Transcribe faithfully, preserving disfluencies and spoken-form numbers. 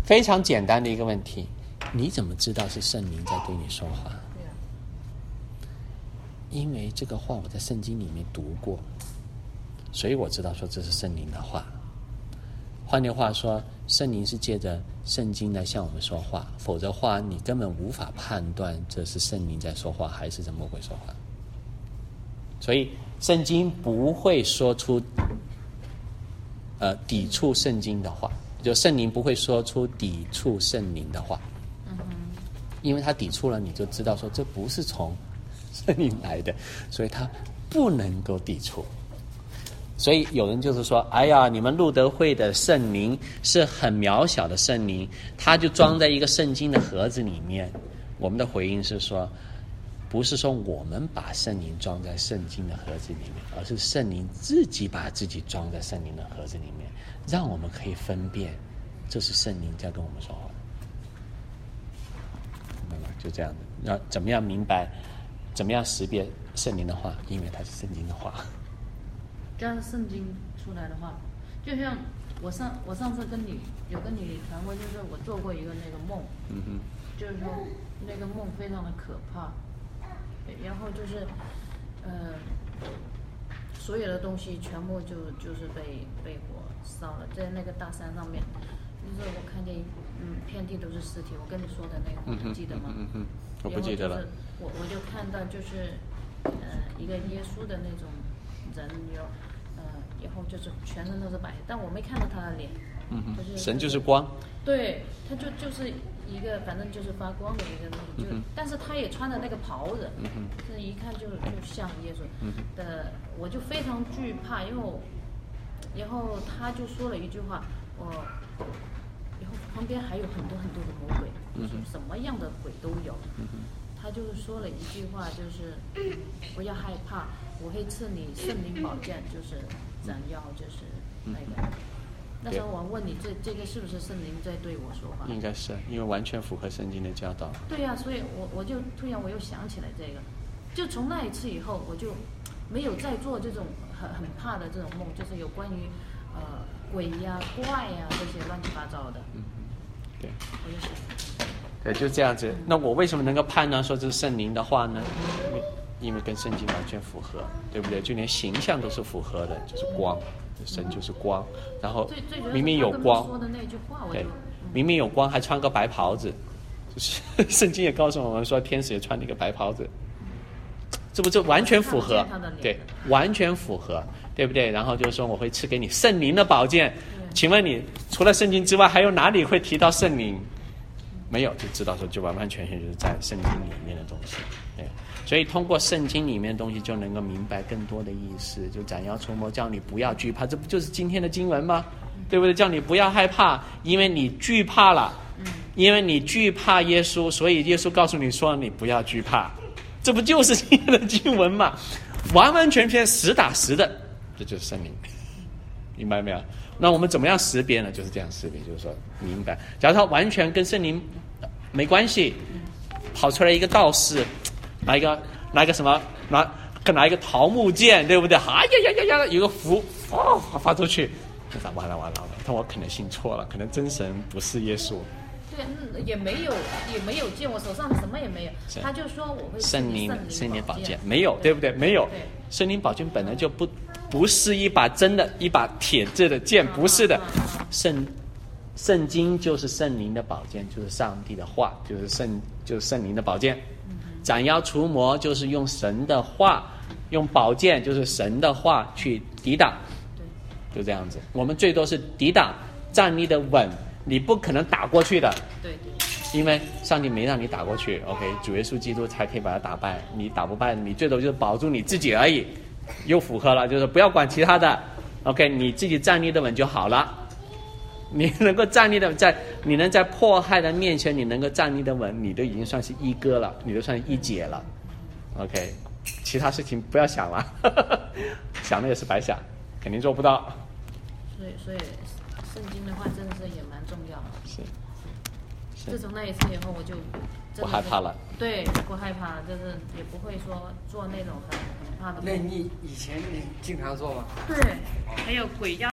非常简单的一个问题，你怎么知道是圣灵在对你说话？因为这个话我在圣经里面读过，所以我知道说这是圣灵的话。换句话说，圣灵是借着圣经来向我们说话，否则话你根本无法判断这是圣灵在说话还是这魔鬼说话。所以圣经不会说出呃抵触圣经的话，就圣灵不会说出抵触圣灵的话，因为他抵触了，你就知道说这不是从圣灵来的，所以他不能够抵触。所以有人就是说，哎呀，你们路德会的圣灵是很渺小的圣灵，它就装在一个圣经的盒子里面。我们的回应是说，不是说我们把圣灵装在圣经的盒子里面，而是圣灵自己把自己装在圣灵的盒子里面，让我们可以分辨这是圣灵在跟我们说话。明白吗？就这样的。那怎么样明白，怎么样识别圣灵的话？因为它是圣经的话。 这样圣经出来的话，就像我上我上次跟你有跟你谈过，就是我做过一个那个梦， 嗯哼， 就是说那个梦非常的可怕，然后就是呃所有的东西全部就就是被被火烧了，在那个大山上面，就是我看见嗯遍地都是尸体，我跟你说的那个梦，你记得吗？ 嗯嗯，我不记得了。 我我就看到就是呃一个耶稣的那种人有。呃，然后就是全身都是白，但我没看到他的脸。 嗯哼， 就是、 神就是光。 对，他就就是一个，反正就是发光的一个东西，就、嗯、但是他也穿的那个袍子，嗯哼，就是一看就就像耶稣的，嗯、我就非常惧怕，因为我，然后他就说了一句话，我，然后旁边还有很多很多的魔鬼，就是什么样的鬼都有。嗯哼，他就是说了一句话，就是不要害怕。我会赐你圣灵宝剑，就是斩妖，就是那个。那时候我问你，这这个是不是圣灵在对我说话？ 应该是，因为完全符合圣经的教导。 对呀、啊，所以我我就突然我又想起来这个，就从那一次以后，我就没有再做这种很很怕的这种梦，就是有关于呃鬼呀、怪呀这些乱七八糟的。 嗯，对。 我就想。 对，就这样子。那我为什么能够判断说这是圣灵的话呢？因为跟圣经完全符合，对不对？就连形象都是符合的，就是光，神就是光。然后明明有光，对，明明有光，还穿个白袍子，就是圣经也告诉我们说，天使也穿了一个白袍子，这不就完全符合？对，完全符合，对不对？然后就是说，我会赐给你圣灵的宝剑。请问你除了圣经之外，还有哪里会提到圣灵？没有，就知道说，就完完全全就是在圣经里面的东西，对。所以通过圣经里面的东西就能够明白更多的意思，就斩妖除魔，叫你不要惧怕，这不就是今天的经文吗？对不对？叫你不要害怕，因为你惧怕了，因为你惧怕耶稣，所以耶稣告诉你说你不要惧怕，这不就是今天的经文吗？完完全全实打实的，这就是圣灵，明白没有？那我们怎么样识别呢？就是这样识别，就是说明白。假如他完全跟圣灵没关系，跑出来一个道士。拿一个拿一个什么拿拿一个桃木剑，对不对？哎呀呀呀呀，有个符哦发出去，那完了完了，但我可能信错了，可能真神不是耶稣。 对，嗯，也没有也没有剑，我手上什么也没有。他就说我会圣灵圣灵宝剑，没有，对不对？没有，圣灵宝剑本来就不不是一把真的一把铁制的剑，不是的。圣圣经就是圣灵的宝剑，就是上帝的话，就是圣就是圣灵的宝剑。斩妖除魔就是用神的话，用宝剑就是神的话去抵挡，就这样子。我们最多是抵挡，站立的稳，你不可能打过去的， 对对， 因为上帝没让你打过去。OK， 主耶稣基督才可以把它打败，你打不败，你最多就是保住你自己而已，又符合了，就是不要管其他的。OK， 你自己站立的稳就好了。你能够站立的在，你能在迫害的面前，你能够站立的稳，你都已经算是一哥了，你都算是一姐了。OK， 其他事情不要想了，想了也是白想，肯定做不到。 所以，所以圣经的话真的是也蛮重要的。 是。 自从那一次以后，我就不害怕了。 对，不害怕了，就是也不会说做那种很很怕的梦。 那你以前你经常做吗？ 对，还有鬼压。